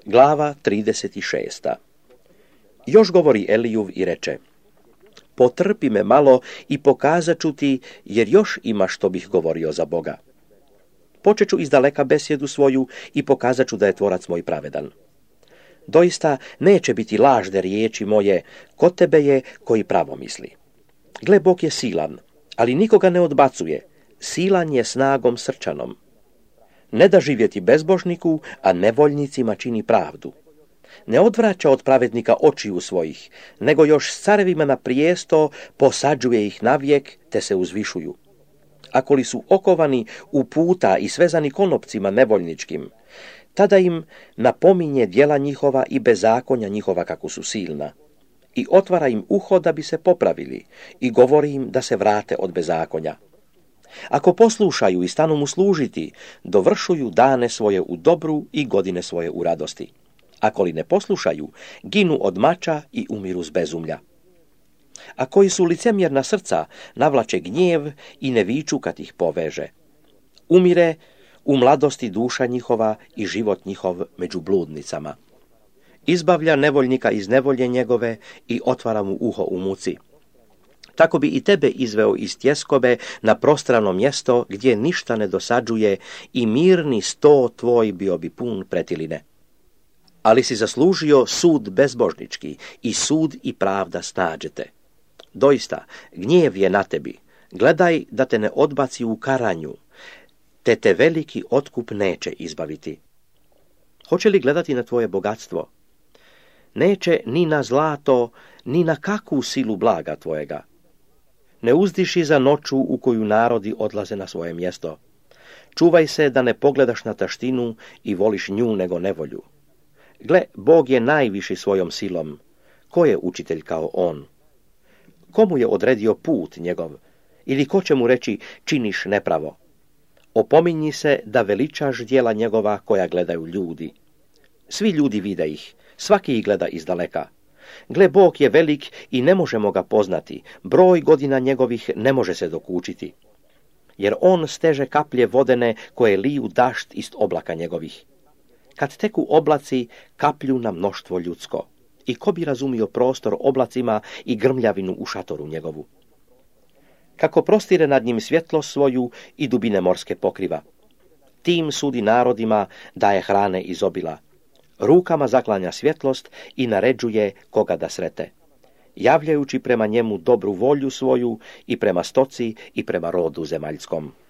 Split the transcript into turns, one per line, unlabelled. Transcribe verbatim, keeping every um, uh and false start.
Glava trideset šest. Još govori Elijuv i reče: potrpi me malo i pokazat ću ti, jer još ima što bih govorio za Boga. Počet ću izdaleka besjedu svoju i pokazat ću da je tvorac moj pravedan. Doista neće biti lažne riječi moje, kod tebe je koji pravo misli. Gle, Bog je silan, ali nikoga ne odbacuje, silan je snagom srčanom. Ne da živjeti bezbožniku, a nevoljnicima čini pravdu. Ne odvraća od pravednika očiju svojih, nego još s carevima na prijesto posađuje ih navijek, te se uzvišuju. Ako li su okovani u puta i svezani konopcima nevoljničkim, tada im napominje djela njihova i bezakonja njihova kako su silna. I otvara im uho da bi se popravili i govori im da se vrate od bezakonja. Ako poslušaju i stanu mu služiti, dovršuju dane svoje u dobru i godine svoje u radosti. Ako li ne poslušaju, ginu od mača i umiru s bezumlja. A koji su licemjerna srca, navlače gnjev i ne viču kad ih poveže. Umire u mladosti duša njihova i život njihov među bludnicama. Izbavlja nevoljnika iz nevolje njegove i otvara mu uho u muci. Tako bi i tebe izveo iz tjeskobe na prostrano mjesto gdje ništa ne dosađuje i mirni sto tvoj bio bi pun pretiline. Ali si zaslužio sud bezbožnički i sud i pravda snađete. Doista, gnjev je na tebi, gledaj da te ne odbaci u karanju, te te veliki otkup neće izbaviti. Hoće li gledati na tvoje bogatstvo? Neće ni na zlato, ni na kakvu silu blaga tvojega. Ne uzdiši za noću u koju narodi odlaze na svoje mjesto. Čuvaj se da ne pogledaš na taštinu i voliš nju nego nevolju. Gle, Bog je najviši svojom silom. Ko je učitelj kao on? Komu je odredio put njegov? Ili ko će mu reći činiš nepravo? Opominji se da veličaš djela njegova koja gledaju ljudi. Svi ljudi vide ih, svaki ih gleda izdaleka. Gle, Bog je velik i ne možemo ga poznati, broj godina njegovih ne može se dokučiti. Jer on steže kaplje vodene koje liju dašt iz oblaka njegovih. Kad teku oblaci, kaplju na mnoštvo ljudsko. I ko bi razumio prostor oblacima i grmljavinu u šatoru njegovu? Kako prostire nad njim svjetlost svoju i dubine morske pokriva. Tim sudi narodima daje hrane izobila. Rukama zaklanja svjetlost i naređuje koga da srete. Javljajući prema njemu dobru volju svoju i prema stoci i prema rodu zemaljskom.